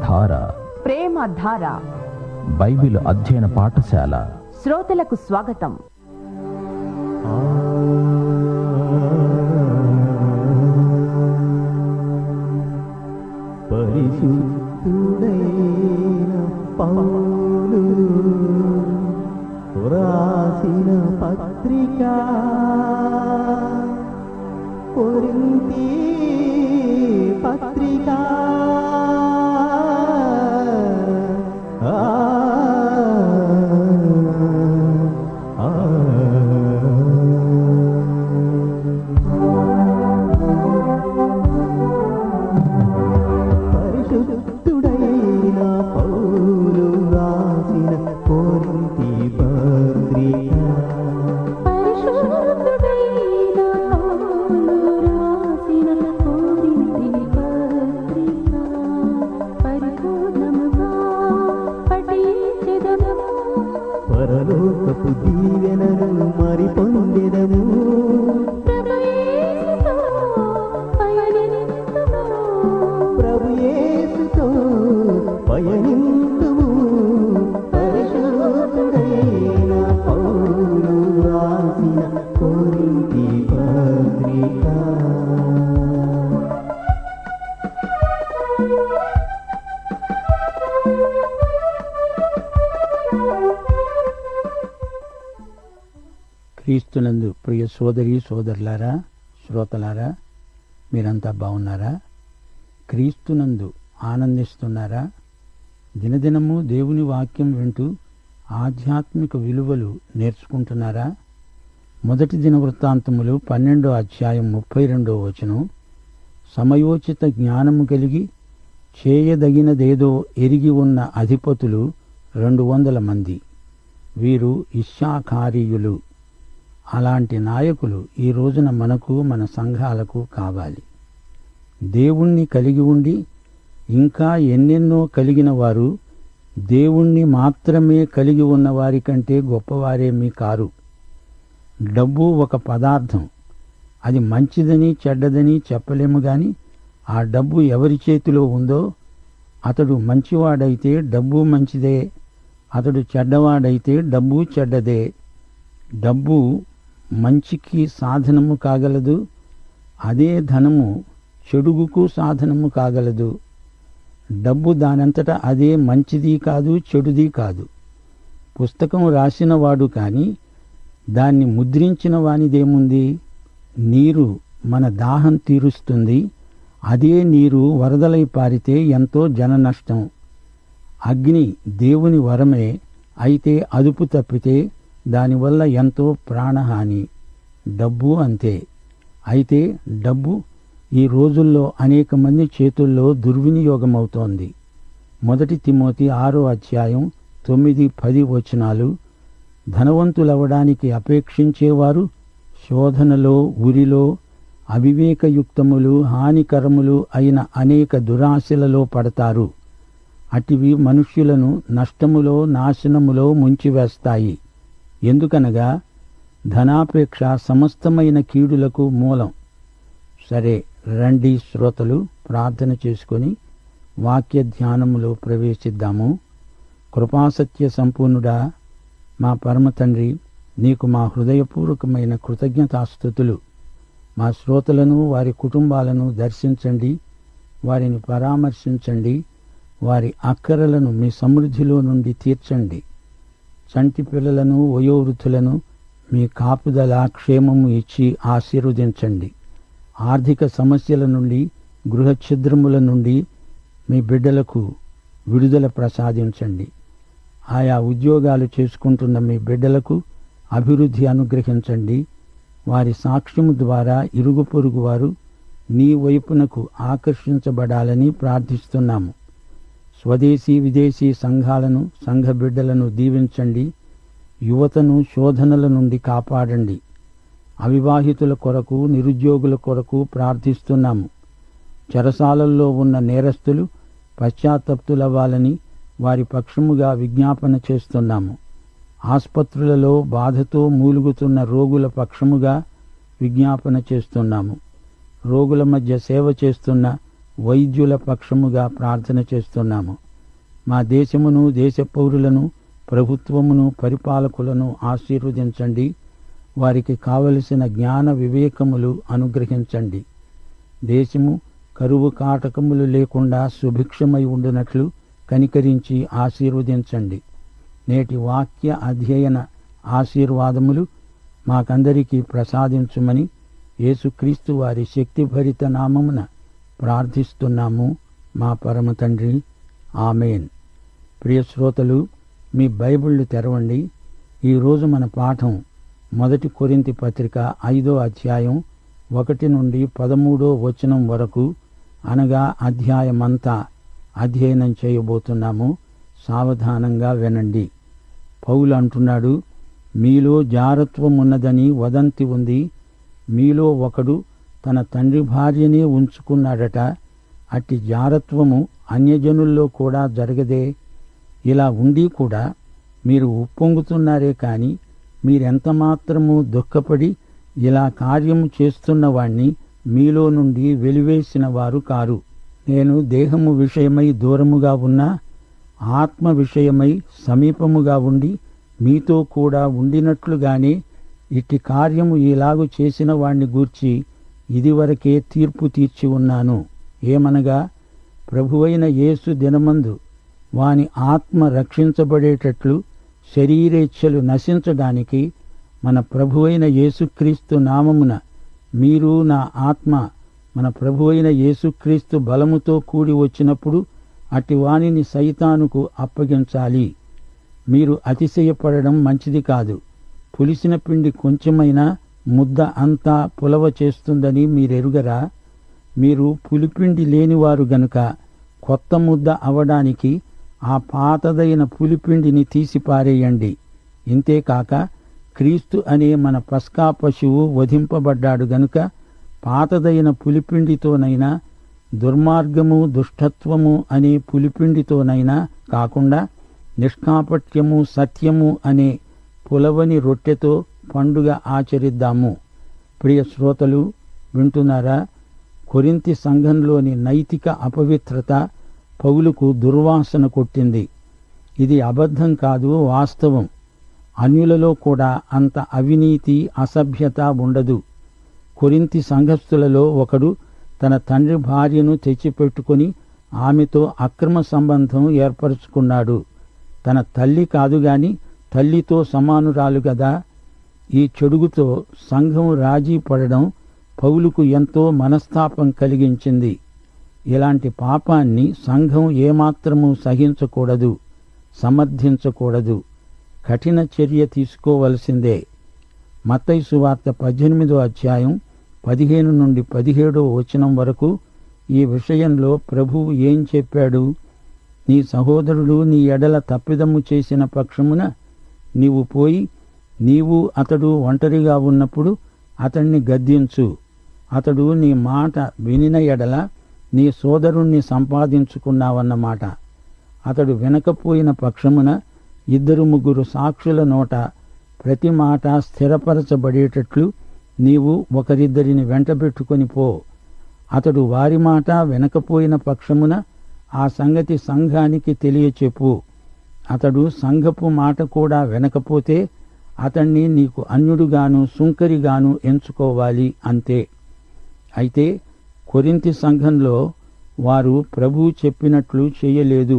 ధార, ప్రేమ ధార, బైబిల్ అధ్యయన పాఠశాల. శ్రోతలకు స్వాగతం. పరిశుద్ధుడైన పౌలు రాసిన పత్రిక కొరింథీ పత్రిక పరిశుద్ధుడైన పౌలు రాసిన కొరింథీ పత్రిక పరలోకపు దీవెనలను మరి పొందెదము. ప్రభు యేసుతో పయనింతుము. పరిశుద్ధుడైన పౌలు రాసిన కొరింథీ పత్రిక. క్రీస్తునందు ప్రియ సోదరి సోదరులారా, శ్రోతలారా, మీరంతా బాగున్నారా? క్రీస్తునందు ఆనందిస్తున్నారా? దినదినము దేవుని వాక్యం వింటూ ఆధ్యాత్మిక విలువలు నేర్చుకుంటున్నారా? మొదటి దినవృత్తాంతములు 12వ అధ్యాయం 32వ వచనం, సమయోచిత జ్ఞానము కలిగి చేయదగినదేదో ఎరిగి ఉన్న అధిపతులు 200 మంది. వీరు ఇశ్శాఖారీయులు. అలాంటి నాయకులు ఈ రోజున మనకు, మన సంఘాలకు కావాలి. దేవుణ్ణి కలిగి ఉండి ఇంకా ఎన్నెన్నో కలిగిన వారు దేవుణ్ణి మాత్రమే కలిగి ఉన్నవారి కంటే గొప్పవారేమీ కారు. డబ్బు ఒక పదార్థం. అది మంచిదని చెడ్డదని చెప్పలేము గాని ఆ డబ్బు ఎవరి చేతిలో ఉందో అతడు మంచివాడైతే డబ్బు మంచిదే, అతడు చెడ్డవాడైతే డబ్బు చెడ్డదే. డబ్బు మంచికి సాధనము కాగలదు, అదే ధనము చెడుగుకు సాధనము కాగలదు. డబ్బు దానంతటా అదే మంచిది కాదు, చెడుది కాదు. పుస్తకం రాసినవాడు కాని దాన్ని ముద్రించిన వానిదేముంది? నీరు మన దాహం తీరుస్తుంది. అదే నీరు వరదలై పారితే ఎంతో జన నష్టం. అగ్ని దేవుని వరమే, అయితే అదుపు తప్పితే దానివల్ల ఎంతో ప్రాణహాని. డబ్బు అంతే. అయితే డబ్బు ఈ రోజుల్లో అనేక మంది చేతుల్లో దుర్వినియోగమవుతోంది. 1 తిమోతి 6వ అధ్యాయం 9-10 వచనాలు, ధనవంతులవడానికి అపేక్షించేవారు శోధనలో, ఉరిలో, అవివేకయుక్తములు, హానికరములు అయిన అనేక దురాశలలో పడతారు. అటివి మనుష్యులను నష్టములో, నాశనములో ముంచివేస్తాయి. ఎందుకనగా ధనాపేక్ష సమస్తమైన కీడులకు మూలం. సరే, రండి శ్రోతలు, ప్రార్థన చేసుకొని వాక్య ధ్యానములో ప్రవేశిద్దాము. కృపాసత్య సంపూర్ణుడా, మా పరమ తండ్రి, నీకు మా హృదయపూర్వకమైన కృతజ్ఞతాస్తుతులు. మా శ్రోతలను, వారి కుటుంబాలను దర్శించండి, వారిని పరామర్శించండి, వారి అక్కరలను మీ సమృద్ధిలో నుండి తీర్చండి. చంటి పిల్లలను, వయోవృద్ధులను మీ కాపుదల, క్షేమము ఇచ్చి ఆశీర్వదించండి. ఆర్థిక సమస్యల నుండి, గృహ ఛిద్రముల నుండి మీ బిడ్డలకు విడుదల ప్రసాదించండి. ఆయా ఉద్యోగాలు చేసుకుంటున్న మీ బిడ్డలకు అభివృద్ధి అనుగ్రహించండి. వారి సాక్ష్యము ద్వారా ఇరుగు పొరుగు వారు నీ వైపునకు ఆకర్షించబడాలని ప్రార్థిస్తున్నాము. స్వదేశీ విదేశీ సంఘాలను, సంఘ బిడ్డలను దీవించండి. యువతను శోధనల నుండి కాపాడండి. అవివాహితుల కొరకు, నిరుద్యోగుల కొరకు ప్రార్థిస్తున్నాము. చెరసాలల్లో ఉన్న నేరస్తులు పశ్చాత్తప్తులవ్వాలని వారి పక్షముగా విజ్ఞాపన చేస్తున్నాము. ఆస్పత్రులలో బాధతో మూలుగుతున్న రోగుల పక్షముగా విజ్ఞాపన చేస్తున్నాము. రోగుల మధ్య సేవ చేస్తున్న వైద్యుల పక్షముగా ప్రార్థన చేస్తున్నాము. మా దేశమును, దేశ పౌరులను, ప్రభుత్వమును, పరిపాలకులను ఆశీర్వదించండి. వారికి కావలసిన జ్ఞాన వివేకములు అనుగ్రహించండి. దేశము కరువు కాటకములు లేకుండా సుభిక్షమై ఉండునట్లు కనికరించి ఆశీర్వదించండి. నేటి వాక్య అధ్యయన ఆశీర్వాదములు మాకందరికీ ప్రసాదించుమని యేసుక్రీస్తు వారి శక్తిభరిత నామమున ప్రార్థిస్తున్నాము మా పరమ తండ్రి. ఆమేన్. ప్రియ శ్రోతలు, మీ బైబిళ్ళు తెరవండి. ఈరోజు మన పాఠం 1 కొరింథీ పత్రిక 5వ అధ్యాయం 1 నుండి 13వ వచనం వరకు, అనగా అధ్యాయమంతా అధ్యయనం చేయబోతున్నాము. సావధానంగా వినండి. పౌలు అంటున్నాడు, మీలో జారత్వం ఉన్నదని వదంతి ఉంది. మీలో ఒకడు తన తండ్రి భార్యనే ఉంచుకున్నాడట. అట్టి జారత్వము అన్యజనుల్లో కూడా జరగదే. ఇలా ఉండి కూడా మీరు ఉప్పొంగుతున్నారే కాని మీరెంతమాత్రము దుఃఖపడి ఇలా కార్యము చేస్తున్నవాణ్ణి మీలో నుండి వెలివేసిన వారు కారు. నేను దేహము విషయమై దూరముగా ఉన్నా ఆత్మ విషయమై సమీపముగా ఉండి మీతో కూడా ఉండినట్లుగానే ఇట్టి కార్యము ఇలాగు చేసిన వాణ్ణి గూర్చి ఇదివరకే తీర్పు తీర్చి ఉన్నాను. ఏమనగా, ప్రభువైన యేసు దినమందు వాని ఆత్మ రక్షించబడేటట్లు శరీరేచ్ఛలు నశించడానికి మన ప్రభువైన యేసుక్రీస్తు నామమున మీరు నా ఆత్మ మన ప్రభువైన యేసుక్రీస్తు బలముతో కూడి వచ్చినప్పుడు అట్టి వానిని సైతానుకు అప్పగించాలి. మీరు అతిశయపడడం మంచిది కాదు. పులిసిన పిండి కొంచెమైనా ముద్ద అంతా పులవ చేస్తుందని మీరెరుగరా? మీరు పులిపిండి లేనివారు గనుక కొత్త ముద్ద అవడానికి ఆ పాతదైన పులిపిండిని తీసిపారేయండి. ఇంతేకాక క్రీస్తు అనే మన పస్కా పశువు వధింపబడ్డాడు గనుక పాతదైన పులిపిండితోనైనా దుర్మార్గము, దుష్టత్వము అనే పులిపిండితోనైనా కాకుండా నిష్కాపట్యము, సత్యము అనే పులవని రొట్టెతో పండుగ ఆచరిద్దాము. ప్రియ శ్రోతలు, వింటున్నారా? కొరింథీ సంఘంలోని నైతిక అపవిత్రత పౌలుకు దుర్వాసన కొట్టింది. ఇది అబద్ధం కాదు, వాస్తవం. అన్యులలో కూడా అంత అవినీతి, అసభ్యత ఉండదు. కొరింథీ సంఘస్థులలో ఒకడు తన తండ్రి భార్యను తెచ్చిపెట్టుకుని ఆమెతో అక్రమ సంబంధం ఏర్పరచుకున్నాడు. తన తల్లి కాదుగాని తల్లితో సమానురాలు గదా. ఈ చెడుగుతో సంఘం రాజీ పడడం పౌలుకు ఎంతో మనస్తాపం కలిగించింది. ఇలాంటి పాపాన్ని సంఘం ఏమాత్రమూ సహించకూడదు, సమర్థించకూడదు. కఠిన చర్య తీసుకోవలసిందే. మత్తయి సువార్త 18వ అధ్యాయం 15 నుండి 17వ వచనం వరకు ఈ విషయంలో ప్రభువు ఏం చెప్పాడు? నీ సహోదరుడు నీ ఎడల తప్పిదము చేసిన పక్షమున నీవు పోయి నీవు అతడు ఒంటరిగా ఉన్నప్పుడు అతణ్ణి గద్దించు. అతడు నీ మాట వినిన ఎడల నీ సోదరుణ్ణి సంపాదించుకున్నావన్నమాట. అతడు వినకపోయిన పక్షమున 2-3 సాక్షుల నోట ప్రతి మాట స్థిరపరచబడేటట్లు నీవు ఒకరిద్దరిని వెంటబెట్టుకొని పో. అతడు వారి మాట వినకపోయిన పక్షమున ఆ సంగతి సంఘానికి తెలియచెప్పు. అతడు సంఘపు మాట కూడా వినకపోతే అతణ్ణి నీకు అన్యుడుగాను సుంకరిగాను ఎంచుకోవాలి, అంతే. అయితే కొరింథీ సంఘంలో వారు ప్రభువు చెప్పినట్లు చేయలేదు.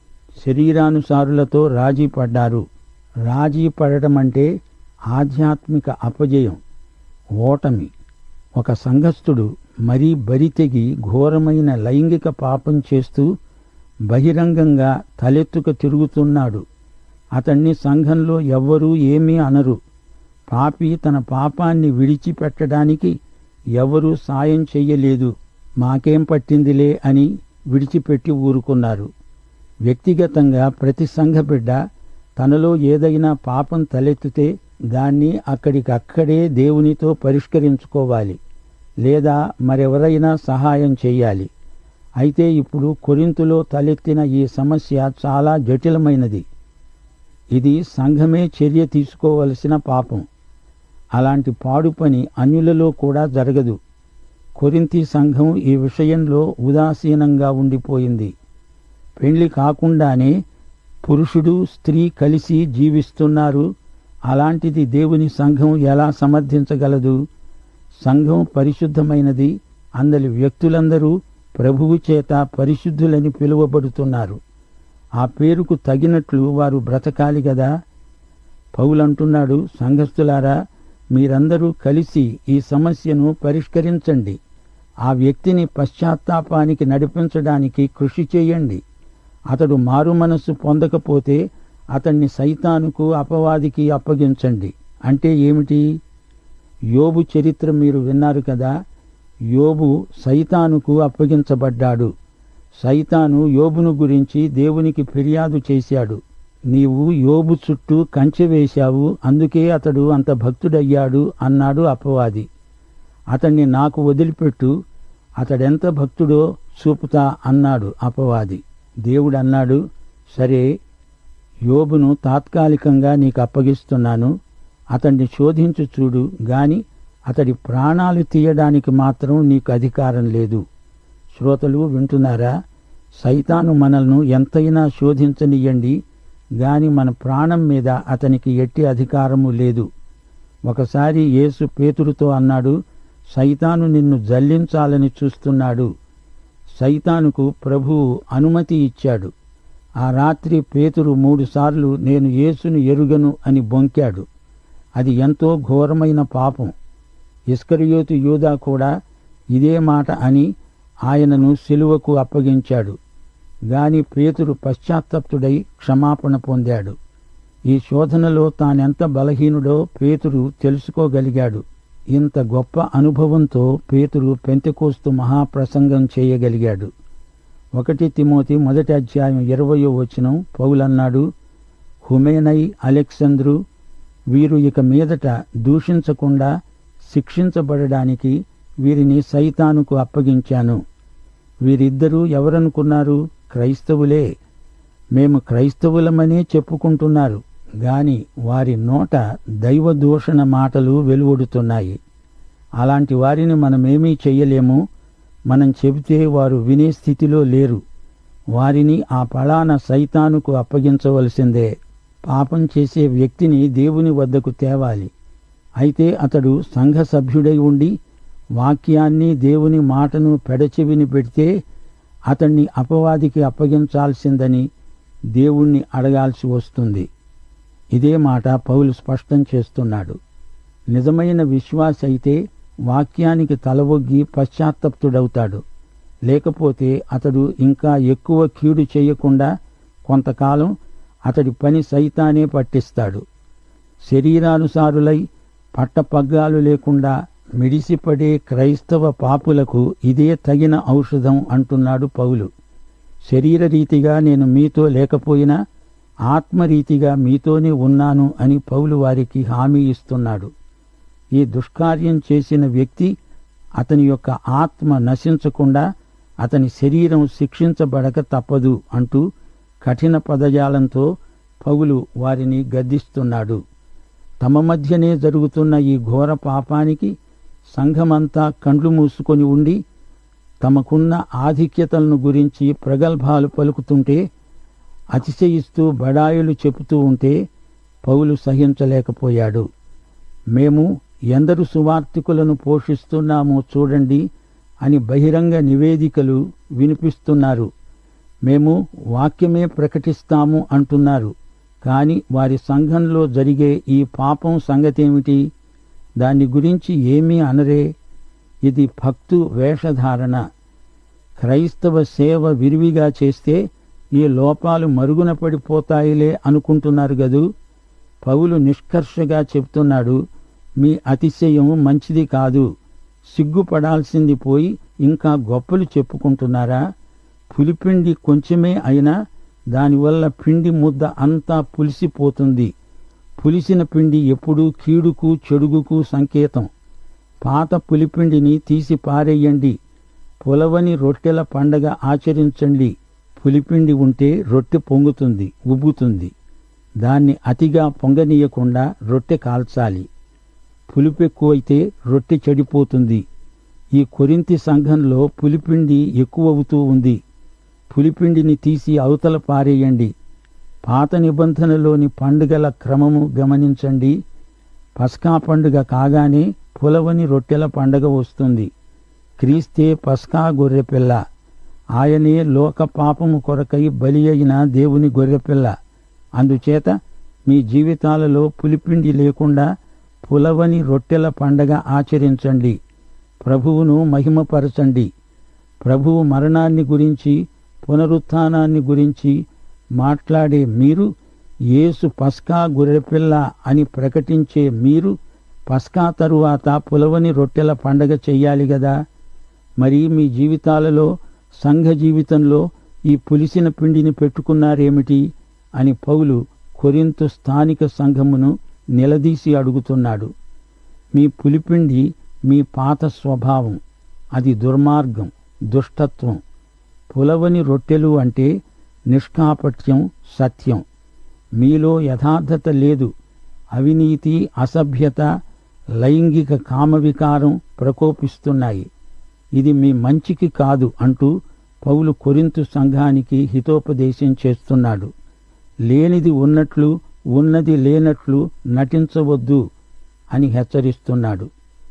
శరీరానుసారులతో రాజీ పడ్డారు. రాజీ పడటమంటే ఆధ్యాత్మిక అపజయం, ఓటమి. ఒక సంఘస్థుడు మరీ బరితెగి ఘోరమైన లైంగిక పాపం చేస్తూ బహిరంగంగా తలెత్తుక తిరుగుతున్నాడు. అతణ్ణి సంఘంలో ఎవ్వరూ ఏమీ అనరు. పాపి తన పాపాన్ని విడిచిపెట్టడానికి ఎవరూ సాయం చెయ్యలేదు. మాకేం పట్టిందిలే అని విడిచిపెట్టి ఊరుకున్నారు. వ్యక్తిగతంగా ప్రతి సంఘ బిడ్డ తనలో ఏదైనా పాపం తలెత్తితే దాన్ని అక్కడికక్కడే దేవునితో పరిష్కరించుకోవాలి, లేదా మరెవరైనా సహాయం చెయ్యాలి. అయితే ఇప్పుడు కొరింథులో తలెత్తిన ఈ సమస్య చాలా జటిలమైనది. ఇది సంఘమే చర్య తీసుకోవలసిన పాపం. అలాంటి పాడు పని అన్యులలో కూడా జరగదు. కొరింథీ సంఘం ఈ విషయంలో ఉదాసీనంగా ఉండిపోయింది. పెళ్లి కాకుండానే పురుషుడు స్త్రీ కలిసి జీవిస్తున్నారు. అలాంటిది దేవుని సంఘం ఎలా సమర్థించగలదు? సంఘం పరిశుద్ధమైనది. అందరి వ్యక్తులందరూ ప్రభువు చేత పరిశుద్ధులని పిలువబడుతున్నారు. ఆ పేరుకు తగినట్లు వారు బ్రతకాలి గదా. పౌలంటున్నాడు, సంఘస్థులారా, మీరందరూ కలిసి ఈ సమస్యను పరిష్కరించండి. ఆ వ్యక్తిని పశ్చాత్తాపానికి నడిపించడానికి కృషి చేయండి. అతడు మారుమనస్సు పొందకపోతే అతన్ని సైతానుకు అపవాదికి అప్పగించండి. అంటే ఏమిటి? యోబు చరిత్ర మీరు విన్నారు కదా. యోబు సైతానుకు అప్పగించబడ్డాడు. సైతాను యోబును గురించి దేవునికి ఫిర్యాదు చేశాడు. నీవు యోబు చుట్టూ కంచె వేశావు, అందుకే అతడు అంత భక్తుడయ్యాడు అన్నాడు అపవాది. అతన్ని నాకు వదిలిపెట్టు, అతడెంత భక్తుడో చూపుతా అన్నాడు అపవాది. దేవుడన్నాడు, సరే, యోబును తాత్కాలికంగా నీకు అప్పగిస్తున్నాను. అతన్ని శోధించు చూడు, గాని అతడి ప్రాణాలు తీయడానికి మాత్రం నీకు అధికారం లేదు. శ్రోతలు వింటున్నారా? సైతాను మనల్ని ఎంతైనా శోధించనియ్యండి, గాని మన ప్రాణం మీద అతనికి ఎట్టి అధికారము లేదు. ఒకసారి యేసు పేతురుతో అన్నాడు, సైతాను నిన్ను జల్లించాలని చూస్తున్నాడు. సైతానుకు ప్రభువు అనుమతి ఇచ్చాడు. ఆ రాత్రి పేతురు 3 సార్లు నేను యేసును ఎరుగను అని బొంకాడు. అది ఎంతో ఘోరమైన పాపం. ఇస్కరియోతు యూదా కూడా ఇదే మాట అని ఆయనను సిలువకు అప్పగించాడు. గాని పేతురు పశ్చాత్తప్తుడై క్షమాపణ పొందాడు. ఈ శోధనలో తానెంత బలహీనుడో పేతురు తెలుసుకోగలిగాడు. ఇంత గొప్ప అనుభవంతో పేతురు పెంతెకోస్తు మహాప్రసంగం చేయగలిగాడు. 1 తిమోతి 1:20 పౌలన్నాడు, హుమేనై, అలెగ్జంద్రు వీరు ఇక మీదట దూషించకుండా శిక్షించబడడానికి వీరిని సైతానుకు అప్పగించాను. వీరిద్దరూ ఎవరనుకున్నారు? క్రైస్తవులే. మేము క్రైస్తవులమనే చెప్పుకుంటున్నారు, గాని వారి నోట దైవదూషణ మాటలు వెలువడుతున్నాయి. అలాంటి వారిని మనమేమీ చెయ్యలేము. మనం చెబితే వారు వినే స్థితిలో లేరు. వారిని ఆ పళాన సైతానుకు అప్పగించవలసిందే. పాపం చేసే వ్యక్తిని దేవుని వద్దకు తేవాలి. అయితే అతడు సంఘ సభ్యుడై ఉండి వాక్యాన్ని దేవుని మాటను పెడచెవిని పెడితే అతన్ని అపవాదికి అప్పగించాల్సిందని దేవుణ్ణి అడగాల్సి వస్తుంది. ఇదే మాట పౌలు స్పష్టం చేస్తున్నాడు. నిజమైన విశ్వాసి అయితే వాక్యానికి తలవొగ్గి పశ్చాత్తప్తుడవుతాడు. లేకపోతే అతడు ఇంకా ఎక్కువ కీడు చేయకుండా కొంతకాలం అతడి పని సైతానే పట్టిస్తాడు. శరీరానుసారులై పట్టపగ్గాలు లేకుండా మిడిసిపడే క్రైస్తవ పాపులకు ఇదే తగిన ఔషధం అంటున్నాడు పౌలు. శరీరరీతిగా నేను మీతో లేకపోయినా ఆత్మరీతిగా మీతోనే ఉన్నాను అని పౌలు వారికి హామీ ఇస్తున్నాడు. ఈ దుష్కార్యం చేసిన వ్యక్తి అతని యొక్క ఆత్మ నశించకుండా అతని శరీరం శిక్షించబడక తప్పదు అంటూ కఠిన పదజాలంతో పౌలు వారిని గద్దిస్తున్నాడు. తమ మధ్యనే జరుగుతున్న ఈ ఘోర పాపానికి సంఘమంతా కండ్లు మూసుకొని ఉండి తమకున్న ఆధిక్యతలను గురించి ప్రగల్భాలు పలుకుతుంటే, అతిశయిస్తూ బడాయిలు చెబుతూ ఉంటే పౌలు సహించలేకపోయాడు. మేము ఎందరు సువార్తికులను పోషిస్తున్నామో చూడండి అని బహిరంగ నివేదికలు వినిపిస్తున్నారు. మేము వాక్యమే ప్రకటిస్తాము అంటున్నారు. కాని వారి సంఘంలో జరిగే ఈ పాపం సంగతేమిటి? దాన్ని గురించి ఏమీ అనరే. ఇది భక్తు వేషధారణ. క్రైస్తవ సేవ విరివిగా చేస్తే ఈ లోపాలు మరుగున పడిపోతాయిలే అనుకుంటున్నారు గదూ. పౌలు నిష్కర్షగా చెప్తున్నాడు, మీ అతిశయం మంచిది కాదు. సిగ్గుపడాల్సింది పోయి ఇంకా గొప్పలు చెప్పుకుంటున్నారా? పులిపిండి కొంచెమే అయినా దానివల్ల పిండి ముద్ద అంతా పులిసిపోతుంది. పులిసిన పిండి ఎప్పుడూ కీడుకు చెడుగుకు సంకేతం. పాత పులిపిండిని తీసి పారేయండి. పులవని రొట్టెల పండగ ఆచరించండి. పులిపిండి ఉంటే రొట్టె పొంగుతుంది, ఉబ్బుతుంది. దాన్ని అతిగా పొంగనీయకుండా రొట్టె కాల్చాలి. పులుపెక్కువైతే రొట్టె చెడిపోతుంది. ఈ కొరింథీ సంఘంలో పులిపిండి ఎక్కువవుతూ ఉంది. పులిపిండిని తీసి అవతల పారేయండి. పాత నిబంధనలోని పండుగల క్రమము గమనించండి. పస్కా పండుగ కాగానే పులవని రొట్టెల పండగ వస్తుంది. క్రీస్తే పస్కా గొర్రెపిల్ల. ఆయనే లోక పాపము కొరకై బలి అయిన దేవుని గొర్రెపిల్ల. అందుచేత మీ జీవితాలలో పులిపిండి లేకుండా పులవని రొట్టెల పండగ ఆచరించండి. ప్రభువును మహిమపరచండి. ప్రభువు మరణాన్ని గురించి, పునరుత్థానాన్ని గురించి మాట్లాడే మీరు, యేసు పస్కా గొర్రెపిల్ల అని ప్రకటించే మీరు పస్కా తరువాత పులవని రొట్టెల పండగ చెయ్యాలి గదా. మరి మీ జీవితాలలో, సంఘ జీవితంలో ఈ పులిసిన పిండిని పెట్టుకున్నారేమిటి అని పౌలు కొరింథు స్థానిక సంఘమును నిలదీసి అడుగుతున్నాడు. మీ పులిపిండి మీ పాత స్వభావం. అది దుర్మార్గం, దుష్టత్వం. పులవని రొట్టెలు అంటే నిష్కాపట్యం, సత్యం. మీలో యథార్థత లేదు. అవినీతి, అసభ్యత, లైంగిక కామవికారం ప్రకోపిస్తున్నాయి. ఇది మీ మంచికి కాదు అంటూ పౌలు కొరింథు సంఘానికి హితోపదేశం చేస్తున్నాడు. లేనిది ఉన్నట్లు, ఉన్నది లేనట్లు నటించవద్దు అని హెచ్చరిస్తున్నాడు.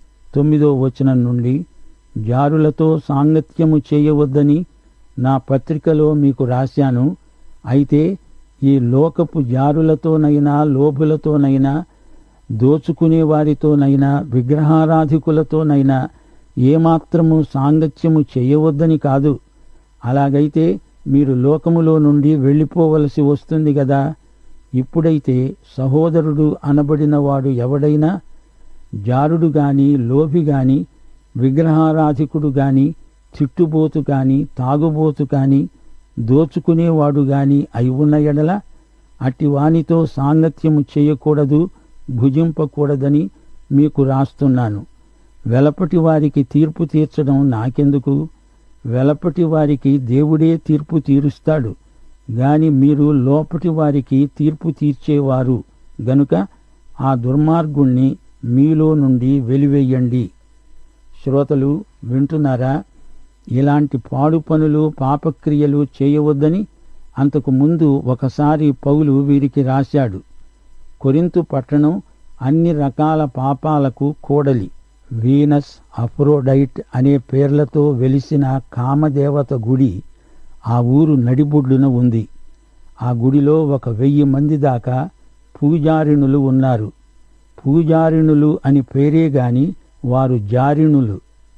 9వ వచనం నుండి, జారులతో సాంగత్యము చేయవద్దని నా పత్రికలో మీకు రాశాను. అయితే ఈ లోకపు జారులతోనైనా, లోభులతోనైనా, దోచుకునే వారితోనైనా, విగ్రహారాధికులతోనైనా ఏమాత్రము సాంగత్యము చేయవద్దని కాదు. అలాగైతే మీరు లోకములో నుండి వెళ్ళిపోవలసి వస్తుంది గదా. ఇప్పుడైతే సహోదరుడు అనబడినవాడు ఎవడైనా జారుడు గాని, లోభి గాని, విగ్రహారాధికుడు గాని, చిట్టుబోతు గాని, తాగుబోతు గాని, దోచుకునేవాడు గాని అయి ఉన్న ఎడల అట్టివానితో సాంగత్యము చేయకూడదు, భుజింపకూడదని మీకు రాస్తున్నాను. వెలపటి వారికి తీర్పు తీర్చడం నాకెందుకు? వెలపటి వారికి దేవుడే తీర్పు తీరుస్తాడు గాని మీరు లోపటి వారికి తీర్పు తీర్చేవారు గనుక ఆ దుర్మార్గుణ్ణి మీలో నుండి వెలివేయండి. శ్రోతలు వింటున్నారా? ఇలాంటి పాడు పనులు, పాపక్రియలు చేయవద్దని అంతకు ముందు ఒకసారి పౌలు వీరికి రాశాడు. కొరింథు పట్టణం అన్ని రకాల పాపాలకు కూడలి. వీనస్, అఫ్రోడైట్ అనే పేర్లతో వెలిసిన కామదేవత గుడి ఆ ఊరు నడిబొడ్డున ఉంది. ఆ గుడిలో 1000 మంది దాకా పూజారిణులు ఉన్నారు. పూజారిణులు అని పేరే గాని వారు జారిణులు.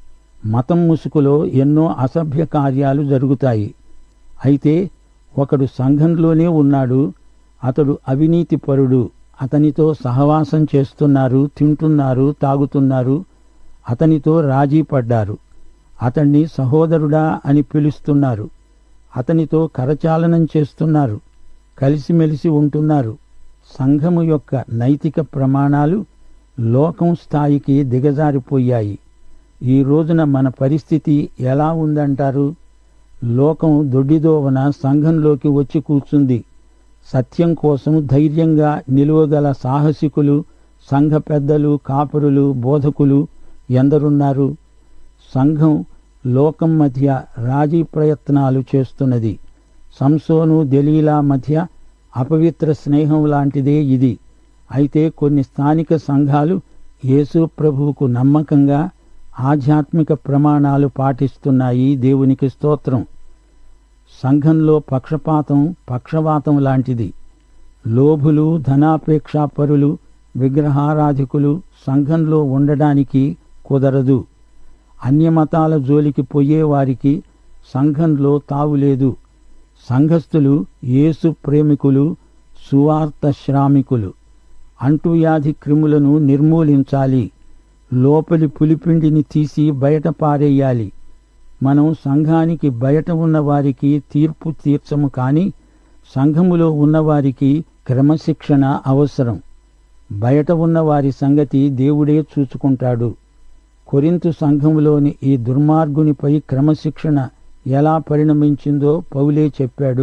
మతం ముసుగులో ఎన్నో అసభ్య కార్యాలు జరుగుతాయి. అయితే ఒకడు సంఘంలోనే ఉన్నాడు. అతడు అవినీతిపరుడు. అతనితో సహవాసం చేస్తున్నారు, తింటున్నారు, తాగుతున్నారు. అతనితో రాజీ పడ్డారు. అతణ్ణి సహోదరుడా అని పిలుస్తున్నారు. అతనితో కరచాలనం చేస్తున్నారు. కలిసిమెలిసి ఉంటున్నారు. సంఘము యొక్క నైతిక ప్రమాణాలు లోకం స్థాయికి దిగజారిపోయాయి. ఈ రోజున మన పరిస్థితి ఎలా ఉందంటారు? లోకం దొడ్డిదోవన సంఘంలోకి వచ్చి కూర్చుంది. సత్యం కోసం ధైర్యంగా నిలువగల సాహసికులు, సంఘ పెద్దలు, కాపరులు, బోధకులు ఎందరున్నారు? సంఘం లోకం మధ్య రాజీ ప్రయత్నాలు చేస్తున్నది. సంసోను, దెలీలా మధ్య అపవిత్ర స్నేహం లాంటిదే ఇది. అయితే కొన్ని స్థానిక సంఘాలు యేసు ప్రభువుకు నమ్మకంగా ఆధ్యాత్మిక ప్రమాణాలు పాటిస్తున్నాయి. దేవునికి స్తోత్రం. సంఘంలో పక్షపాతం, పక్షవాతం లాంటిది. లోభులు, ధనాపేక్షాపరులు, విగ్రహారాధికులు సంఘంలో ఉండడానికి కుదరదు. అన్యమతాల జోలికి పోయేవారికి సంఘంలో తావులేదు. సంఘస్థులు యేసు ప్రేమికులు, సువార్త శ్రామికులు. అంటువ్యాధి క్రిములను నిర్మూలించాలి. లోపలి పులిపిండిని తీసి బయట పారేయాలి. మనం సంఘానికి బయట ఉన్నవారికి తీర్పు తీర్చము కాని సంఘములో ఉన్నవారికి క్రమశిక్షణ అవసరం. బయట ఉన్నవారి సంగతి దేవుడే చూచుకుంటాడు. కొరింథు సంఘములోని ఈ దుర్మార్గునిపై క్రమశిక్షణ ఎలా పరిణమించిందో పౌలే చెప్పాడు.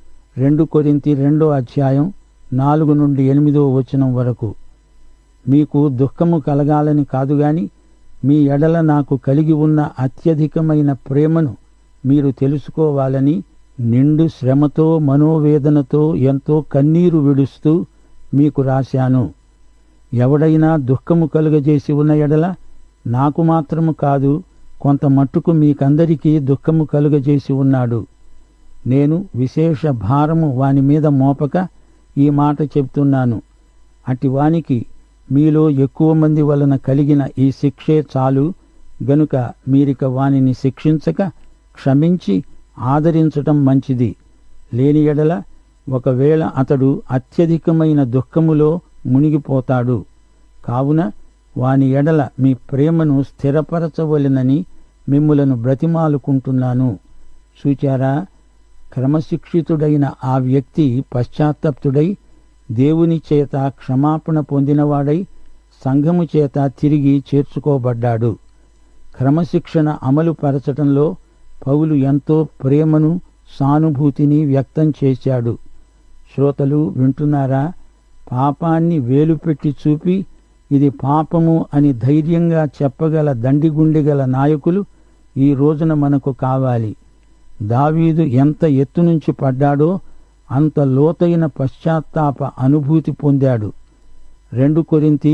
2 కొరింథీ 2వ అధ్యాయం 4 నుండి 8వ వచనం వరకు. మీకు దుఃఖము కలగాలని కాదుగాని మీ ఎడల నాకు కలిగి ఉన్న అత్యధికమైన ప్రేమను మీరు తెలుసుకోవాలని నిండు శ్రమతో మనోవేదనతో ఎంతో కన్నీరు విడుస్తూ మీకు రాశాను. ఎవడైనా దుఃఖము కలుగజేసి ఉన్న ఎడల నాకు మాత్రము కాదు, కొంత మట్టుకు మీకందరికీ దుఃఖము కలుగజేసి ఉన్నాడు. నేను విశేష భారము వాని మీద మోపక ఈ మాట చెప్తున్నాను. అటివానికి మీలో ఎక్కువ మంది వలన కలిగిన ఈ శిక్షే చాలు గనుక మీరిక వానిని శిక్షించక క్షమించి ఆదరించటం మంచిది. లేని ఎడల ఒకవేళ అతడు అత్యధికమైన దుఃఖములో మునిగిపోతాడు. కావున వాని ఎడల మీ ప్రేమను స్థిరపరచవలెనని మిమ్ములను బ్రతిమాలుకుంటున్నాను. చూచారా, క్రమశిక్షితుడైన ఆ వ్యక్తి పశ్చాత్తప్తుడై దేవుని చేత క్షమాపణ పొందినవాడై సంఘము చేత తిరిగి చేర్చుకోబడ్డాడు. క్రమశిక్షణ అమలు పరచటంలో పౌలు ఎంతో ప్రేమను సానుభూతిని వ్యక్తం చేశాడు. శ్రోతలు వింటున్నారా? పాపాన్ని వేలుపెట్టి చూపి ఇది పాపము అని ధైర్యంగా చెప్పగల దండిగుండెగల నాయకులు ఈ రోజున మనకు కావాలి. దావీదు ఎంత ఎత్తు నుంచి పడ్డాడో అంత లోతైన పశ్చాత్తాప అనుభూతి పొందాడు. 2 కొరింథీ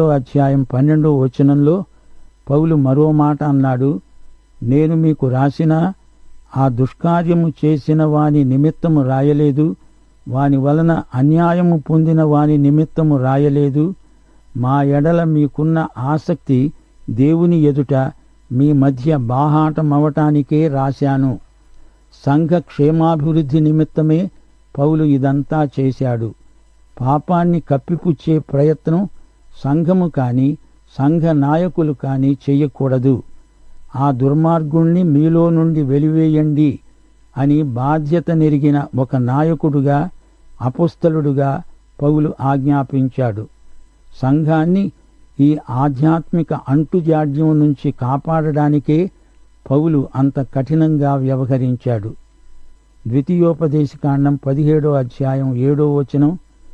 7:12 పౌలు మరో మాట అన్నాడు. నేను మీకు రాసినా ఆ దుష్కార్యము చేసిన వాని నిమిత్తము రాయలేదు, వాని వలన అన్యాయము పొందిన వాని నిమిత్తము రాయలేదు. మా ఎడల మీకున్న ఆసక్తి దేవుని ఎదుట మీ మధ్య బాహాటమవటానికే రాశాను. సంఘ క్షేమాభివృద్ధి నిమిత్తమే పౌలు ఇదంతా చేశాడు. పాపాన్ని కప్పిపుచ్చే ప్రయత్నం సంఘము కాని సంఘ నాయకులు కాని చెయ్యకూడదు. ఆ దుర్మార్గుణ్ణి మీలో నుండి వెలివేయండి అని బాధ్యత నెరిగిన ఒక నాయకుడుగా అపోస్తలుడుగా పౌలు ఆజ్ఞాపించాడు. సంఘాన్ని ఈ ఆధ్యాత్మిక అంటుజాడ్యం నుంచి కాపాడడానికే పౌలు అంత కఠినంగా వ్యవహరించాడు. ద్వితీయోపదేశకాండం 17:7,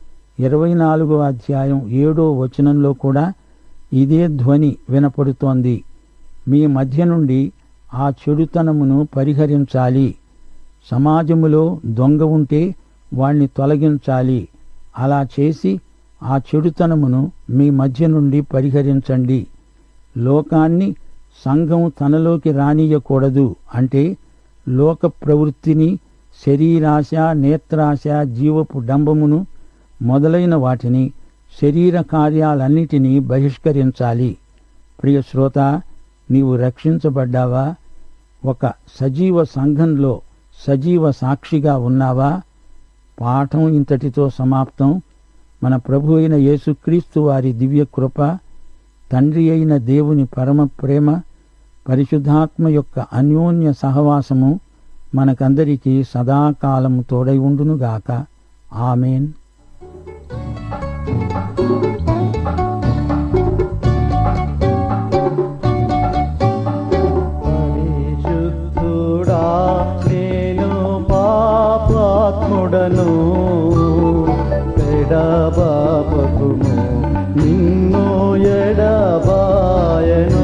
24:7 కూడా ఇదే ధ్వని వినపడుతోంది. మీ మధ్య నుండి ఆ చెడుతనమును పరిహరించాలి. సమాజములో దొంగ ఉంటే వాణ్ణి తొలగించాలి. అలా చేసి ఆ చెడుతనమును మీ మధ్య నుండి పరిహరించండి. లోకాన్ని సంఘం తనలోకి రానియకూడదు. అంటే లోక ప్రవృత్తిని, శరీరాశ, నేత్రాశ, జీవపు డంబమును మొదలైన వాటిని, శరీర కార్యాలన్నిటినీ బహిష్కరించాలి. ప్రియ శ్రోత, నీవు రక్షించబడ్డావా? ఒక సజీవ సంఘంలో సజీవ సాక్షిగా ఉన్నావా? పాఠం ఇంతటితో సమాప్తం. మన ప్రభు అయిన యేసుక్రీస్తు వారి దివ్య కృప, తండ్రి అయిన దేవుని పరమ ప్రేమ, పరిశుద్ధాత్మ యొక్క అన్యోన్య సహవాసము మనకందరికీ సదాకాలము తోడై ఉండునుగాక. ఆమేన్. పరిశుద్ధుడా నేను పాపాత్ముడను, ఎడబాపకుము నిన్ను ఎడబాయను.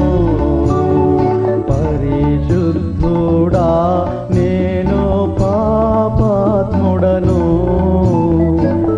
పరిశుద్ధుడా నేను పాపాత్ముడను,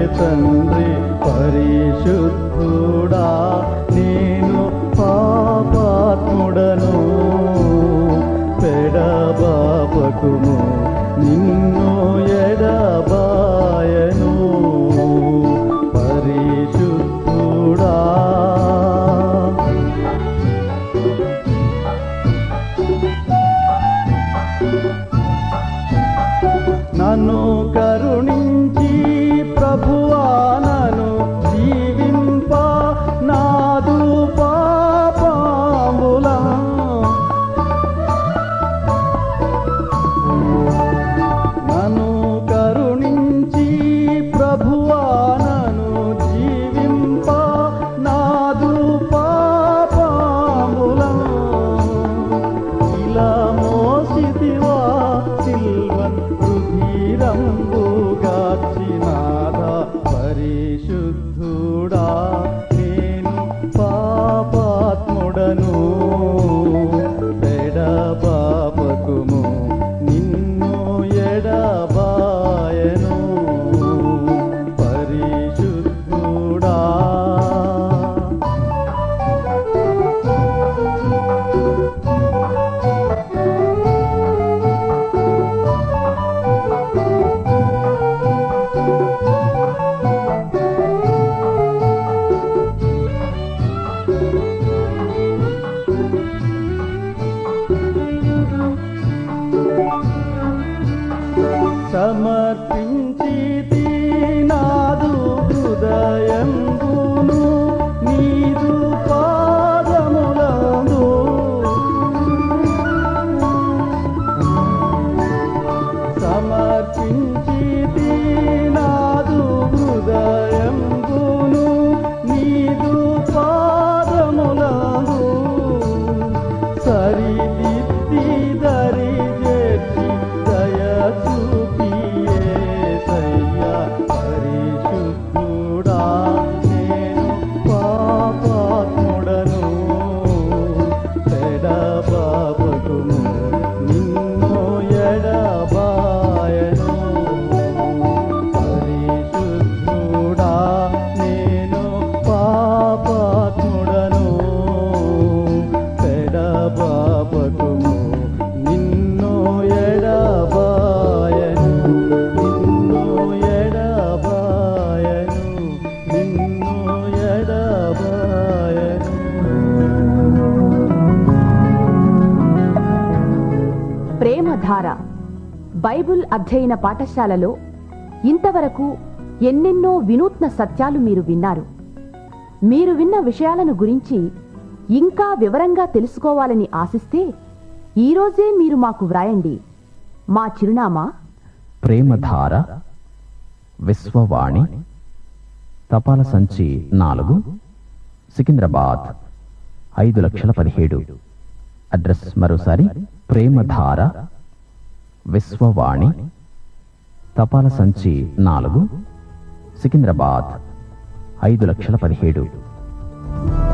తండ్రి పరిశుద్ధుడా, నేను పాపాత్ముడను, పెడబాపకుము నిన్ను ఎడబాయను. పరిశుద్ధుడా, నన్ను కరుణించి ప్రభువా నన్ను జీవింప, నాదు పాపముల నన్ను కరుణించి ప్రభువా నన్ను జీవింప, నాదు పాపముల ఇలా మోసిదివా సిల్వన్ రుధిరంబుగాచినాథ. పరిశుద్ధుడా, నేను పాపాత్ముడను, పెడబాపకుము నిన్ను ఎడబాయను. పరిశుద్ధుడా, సమర్పించి నాదు హృదయంబును నీదు పాదములందు, సమర్పించి నాదు హృదయంబును నీదు పాదములందు, సరిదిద్ది దరి చేర్చి దయచూపి యేసయ్యా. పరిశుద్ధుడా, నేను పాపాత్ముడను, పెడబాపకుము నిన్ను ఎడబాయను. పరిశుద్ధుడా, నేను పాపాత్ముడను, పెడబాపకుము నిన్ను ఎడబాయను. నిన్ను ఎడబాయను, నిన్ను ఎడబాయను. ప్రేమధార బైబిల్ అధ్యయన పాఠశాలలో ఇంతవరకు ఎన్నెన్నో వినూత్న సత్యాలు మీరు విన్నారు. మీరు విన్న విషయాలను గురించి ఇంకా వివరంగా తెలుసుకోవాలని ఆశిస్తే ఈరోజే మీరు మాకు వ్రాయండి. మా చిరునామా ప్రేమధార, విశ్వవాణి, తపాల సంచి 4, సికింద్రాబాద్ 5,17,000. అడ్రస్ మరోసారి ప్రేమధార, విశ్వవాణి, తపాల సంచి 4, సికింద్రాబాద్ 5,17,000.